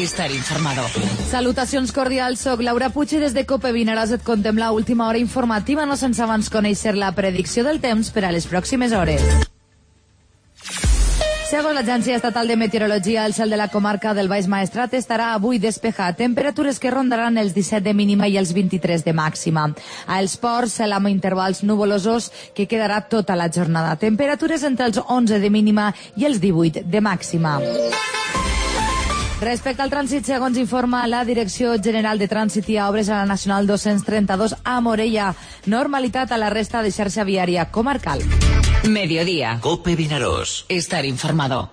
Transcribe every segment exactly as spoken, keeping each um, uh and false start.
estar informado. Salutacions cordials, soc Laura Puig i des de Cope Vinaròs et contem la última hora informativa, no sense abans conèixer la predicció del temps per a les pròximes hores. Segons l'Agència Estatal de Meteorologia, el cel de la comarca del Baix Maestrat estarà avui despejat, temperatures que rondaran els disset de mínima i els vint-i-tres de màxima. A els ports, cel amb intervals nuvolosos que quedarà tota la jornada. Temperatures entre els onze de mínima i els divuit de màxima. Respecte al trànsit, segons informa la Direcció General de Trànsit i Obres a la Nacional dos-cents trenta-dos a Morella, normalitat a la resta de xarxa viària comarcal. Mediodía. Cope Vinaròs. Estar informado.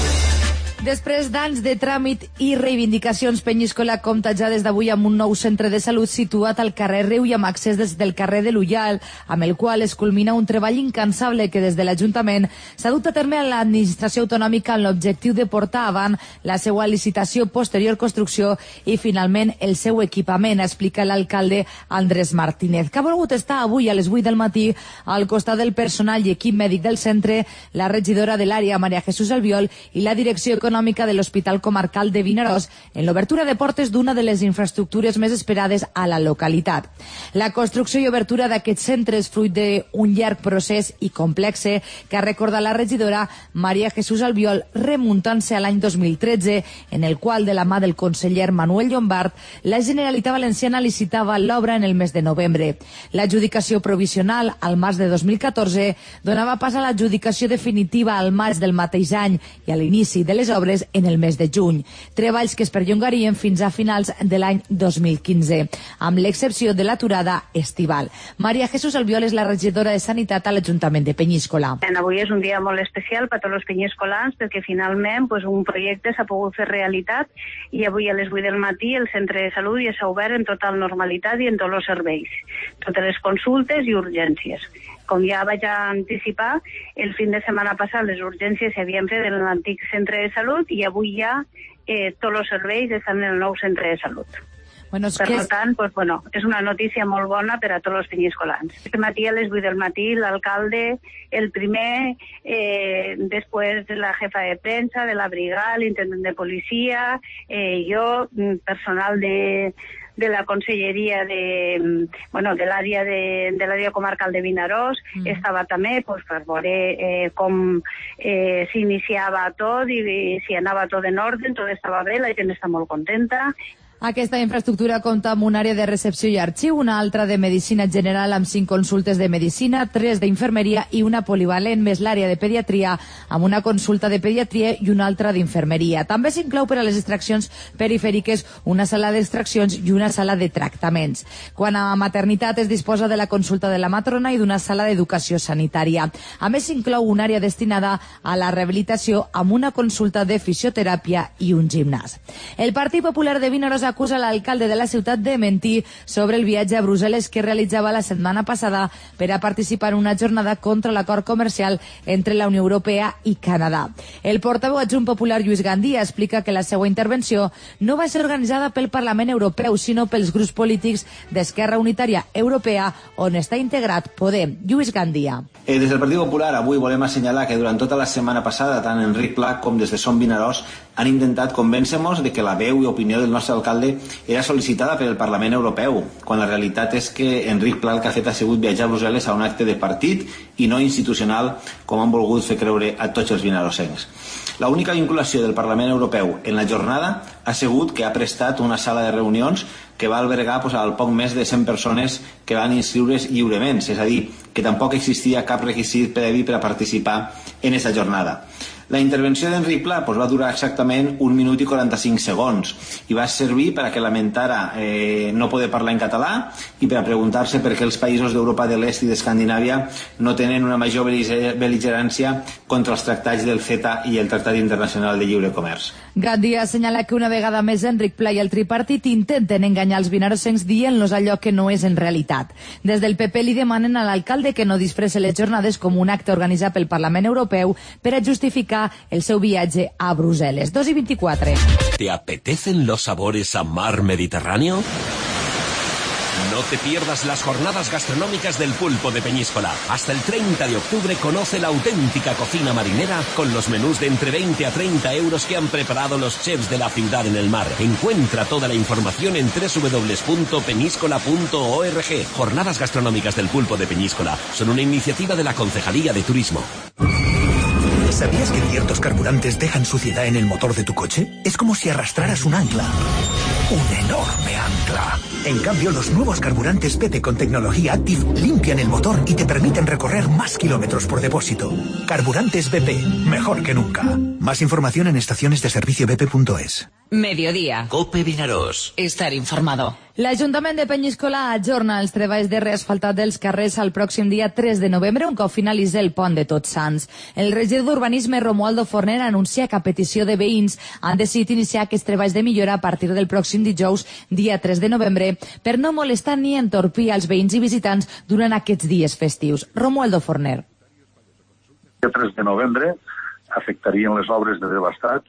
Després d'anys de tràmit i reivindicacions, Penyíscola compta ja des d'avui amb un nou centre de salut situat al carrer Riu i amb accés des del carrer de l'Ullal, amb el qual es culmina un treball incansable que des de l'Ajuntament s'ha dut a terme a l'administració autonòmica amb l'objectiu de portar avant la seva licitació, posterior construcció i finalment el seu equipament, explica l'alcalde Andrés Martínez, que ha volgut estar avui a les vuit del matí al costat del personal i equip mèdic del centre, la regidora de l'àrea, Maria Jesús Albiol, i la direcció econòmica econòmica de l'Hospital Comarcal de Vinaròs en l'obertura de portes d'una de les infraestructures més esperades a la localitat. La construcció i obertura d'aquest centre és fruit d'un llarg procés i complexe que ha recordat la regidora Maria Jesús Albiol, remuntant-se a l'any dos mil tretze, en el qual, de la mà del conseller Manuel Llombart, la Generalitat Valenciana licitava l'obra en el mes de novembre. L'adjudicació provisional, al març de dos mil catorze, donava pas a l'adjudicació definitiva al maig del mateix any i a l'inici de les obres en el mes de juny. Treballs que es perllongarien fins a finals de l'any dos mil quinze, amb l'excepció de l'aturada estival. Maria Jesús Albiol és la regidora de Sanitat a l'Ajuntament de Penyíscola. Avui és un dia molt especial per a tots els penyíscolans perquè finalment pues, un projecte s'ha pogut fer realitat i avui a les vuit del matí el centre de salut ja s'ha obert en total normalitat i en tots els serveis, totes les consultes i urgències. Com ja vaig anticipar, el fin de setmana passat les urgències s'havien fet en l'antic centre de salut i avui ja eh, tots els serveis estan en el nou centre de salut. Bueno, és per que... tant, pues, bueno, és una notícia molt bona per a tots els penyíscolans. Este matí a les vuit del matí l'alcalde, el primer, eh, després la jefa de premsa, de la brigada, l'intendent de policia, eh, jo, personal de... de la conselleria de, bueno, de l'àrea de, de l'àrea comarcal de Vinaròs, mm. estava també pues, per veure eh, com eh, s'iniciava tot i, i si anava tot en ordre, tot estava bé, la gent està molt contenta. Aquesta infraestructura compta amb una àrea de recepció i arxiu, una altra de medicina general amb cinc consultes de medicina, tres d'infermeria i una polivalent, més l'àrea de pediatria amb una consulta de pediatria i una altra d'infermeria. També s'inclou per a les extraccions perifèriques una sala d'extraccions i una sala de tractaments. Quan a maternitat es disposa de la consulta de la matrona i d'una sala d'educació sanitària. A més, s'inclou una àrea destinada a la rehabilitació amb una consulta de fisioteràpia i un gimnàs. El Partit Popular de Vinaròs acusa l'alcalde de la ciutat de mentir sobre el viatge a Brussel·les que realitzava la setmana passada per a participar en una jornada contra l'acord comercial entre la Unió Europea i Canadà. El portaveu adjunt popular Lluís Gandia explica que la seva intervenció no va ser organitzada pel Parlament Europeu, sinó pels grups polítics d'Esquerra Unitària Europea, on està integrat Podem. Lluís Gandia. Eh, des del Partit Popular avui volem assenyalar que durant tota la setmana passada, tant Enric Pla com des de Som Vinaròs, han intentat convèncer-nos de que la veu i opinió del nostre alcalde era sol·licitada per el Parlament Europeu, quan la realitat és que Enric Pla el que ha fet ha sigut viatjar a Brussel·les a un acte de partit i no institucional, com han volgut fer creure a tots els vinarossencs. L'única vinculació del Parlament Europeu en la jornada ha sigut que ha prestat una sala de reunions que va albergar pues, al poc més de cent persones que van inscriure's lliurement, és a dir, que tampoc existia cap requisit previ per a participar en aquesta jornada. La intervenció d'Enric Pla pues, va durar exactament un minut i quaranta-cinc segons i va servir per a que lamentara eh, no poder parlar en català i per a preguntar-se per què els països d'Europa de l'Est i d'Escandinàvia no tenen una major bel·ligerància contra els tractats del CETA i el Tractat Internacional de Lliure Comerç. Gandia assenyala que una vegada més Enric Pla i el tripartit intenten enganyar els vinarossencs dient-los allò que no és en realitat. Des del P P li demanen a l'alcalde que no disfresse les jornades com un acte organitzat pel Parlament Europeu per a justificar el seu viatge a Brussel·les. dos i vint-i-quatre. ¿Te apetecen los sabores a mar Mediterráneo? No te pierdas las jornadas gastronómicas del Pulpo de Peñíscola. Hasta el treinta de octubre conoce la auténtica cocina marinera con los menús de entre veinte a treinta euros que han preparado los chefs de la ciudad en el mar. Encuentra toda la información en doble u doble u doble u punto peñíscola punto org. Jornadas gastronómicas del Pulpo de Peñíscola son una iniciativa de la Concejalía de Turismo. ¿Sabías que ciertos carburantes dejan suciedad en el motor de tu coche? Es como si arrastraras un ancla. Un enorme ancla. En cambio, los nuevos carburantes B P con tecnología Active limpian el motor y te permiten recorrer más kilómetros por depósito. Carburantes B P, mejor que nunca. Más información en estaciones de servicio b p punto es. Mediodía. Cope Vinaròs. Estar informado. L'Ajuntament de Penyíscola ajorna els treballs de reasfaltat dels carrers al pròxim dia tres de novembre, un cop finalitzi el pont de Tots Sants. El regidor d'Urbanisme, Romualdo Forner, anuncia que a petició de veïns han decidit iniciar aquests treballs de millora a partir del pròxim dijous, dia tres de novembre, per no molestar ni entorpir als veïns i visitants durant aquests dies festius. Romualdo Forner. El tres de novembre afectarien les obres de desbastat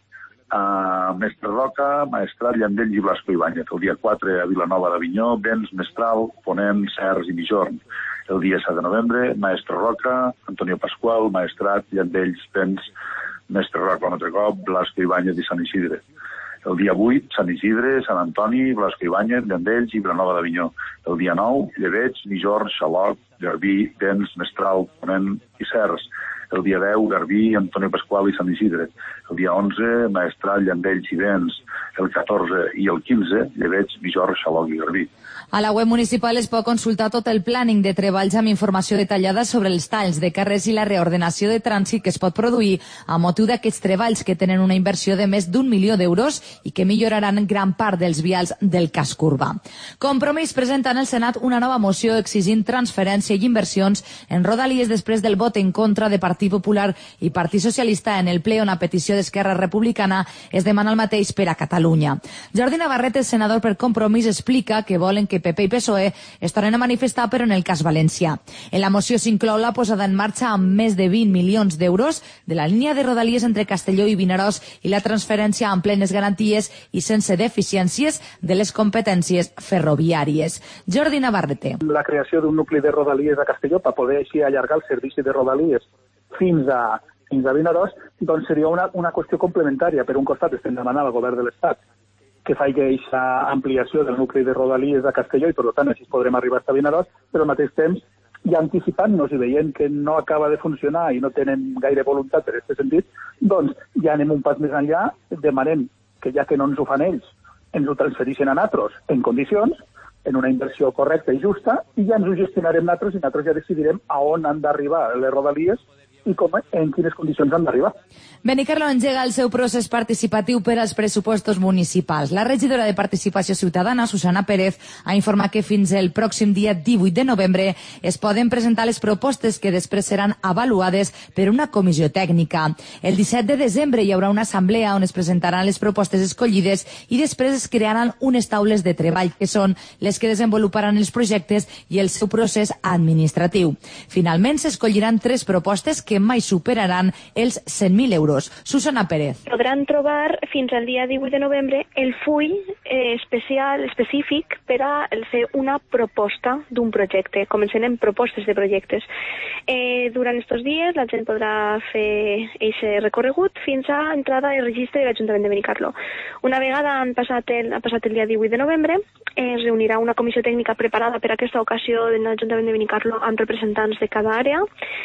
a Mestre Roca, Maestrat, Llandells i Blasco Ibáñez. El dia quatre a Vilanova d'Avinyó, Vents, Mestral, Ponent, Cercs i Mijorn. El dia set de novembre, Maestre Roca, Antonio Pascual, Maestrat, Llandells, Vents, Mestre Roca un altre cop, Blasco Ibáñez i Sant Isidre. El dia vuit, Sant Isidre, Sant Antoni, Blasco Ibáñez, Llandells i Vilanova d'Avinyó. El dia nou, Llebeig, Mijorn, Xaloc, Garbí, Vents, Mestral, Ponent i Cercs. El dia deu, Garbí, Antonio Pascual i Sant Isidre. El dia onze, Maestrat, Llandells i Vents. El catorze i el quinze, Llebeig, Mijorn, Xaloc i Garbí. A la web municipal es pot consultar tot el planning de treballs amb informació detallada sobre els talls de carrers i la reordenació de trànsit que es pot produir a motiu d'aquests treballs que tenen una inversió de més d'un milió d'euros i que milloraran gran part dels vials del casc urbà. Compromís presenta en el Senat una nova moció exigint transferència i inversions en Rodalies després del vot en contra de Partit Popular i Partit Socialista en el ple on a petició d'Esquerra Republicana es demana el mateix per a Catalunya. Jordi Navarrete, senador per Compromís, explica que volen que P P i P S O E es tornen a manifestar, però en el cas valencià. En la moció s'inclou la posada en marxa amb més de vint milions d'euros de la línia de Rodalies entre Castelló i Vinaròs i la transferència amb plenes garanties i sense deficiències de les competències ferroviàries. Jordi Navarrete. La creació d'un nucli de Rodalies a Castelló per poder així allargar el servici de Rodalies fins a, fins a Vinaròs, doncs seria una, una qüestió complementària. Per un costat estem demanant al govern de l'Estat que faci aquesta ampliació del nucli de Rodalies a Castelló i, per tant, així podrem arribar fins a Vinaròs, però al mateix temps, ja anticipant-nos i veient que no acaba de funcionar i no tenen gaire voluntat per aquest sentit, doncs ja anem un pas més enllà, demanem que ja que no ens ho fan ells, ens ho transfereixen a nosaltres en condicions, en una inversió correcta i justa, i ja ens ho gestionarem nosaltres i nosaltres ja decidirem a on han d'arribar les Rodalies i com, en quines condicions han d'arribar. Benicarló engega el seu procés participatiu per als pressupostos municipals. La regidora de Participació Ciutadana, Susana Pérez, ha informat que fins el pròxim dia divuit de novembre es poden presentar les propostes que després seran avaluades per una comissió tècnica. El disset de desembre hi haurà una assemblea on es presentaran les propostes escollides i després es crearan unes taules de treball, que són les que desenvoluparan els projectes i el seu procés administratiu. Finalment s'escolliran tres propostes que que mai superaran els cent mil euros. Susana Pérez. Podran trobar fins al dia divuit de novembre el full eh, especial, específic per a fer una proposta d'un projecte. Comencem amb propostes de projectes. Eh, durant aquests dies la gent podrà fer aquest recorregut fins a entrada al registre de l'Ajuntament de Benicarló. Una vegada han passat el, ha passat el dia divuit de novembre, eh, es reunirà una comissió tècnica preparada per a aquesta ocasió de l'Ajuntament de Benicarló amb representants de cada àrea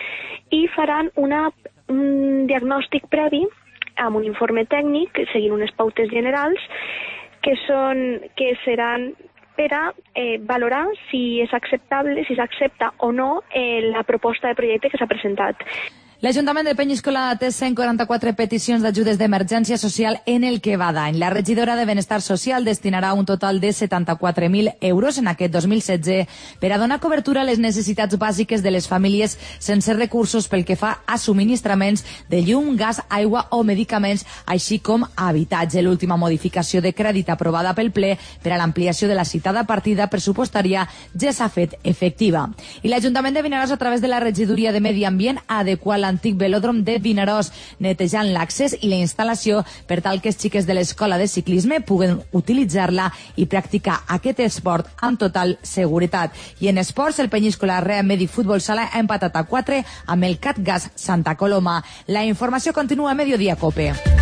i faran una, un diagnòstic previ amb un informe tècnic seguint unes pautes generals que, són, que seran per a eh, valorar si és acceptable, si s'accepta o no eh, la proposta de projecte que s'ha presentat. L'Ajuntament de Penyíscola té cent quaranta-quatre peticions d'ajudes d'emergència social en el que va d'any. La regidora de Benestar Social destinarà un total de setanta-quatre mil euros en aquest dos mil setze per a donar cobertura a les necessitats bàsiques de les famílies sense recursos pel que fa a subministraments de llum, gas, aigua o medicaments, així com a habitatge. L'última modificació de crèdit aprovada pel ple per a l'ampliació de la citada partida pressupostària ja s'ha fet efectiva. I l'Ajuntament de Vinaròs, a través de la regidoria de Medi Ambient, ha adequat la l'antic velòdrom de Vinaròs, netejant l'accés i la instal·lació per tal que els xiques de l'escola de ciclisme puguen utilitzar-la i practicar aquest esport amb total seguretat. I en esports, el Penyíscola Real Medi Futbol Sala ha empatat a quatre amb el Catgas Santa Coloma. La informació continua a Mediodía Cope.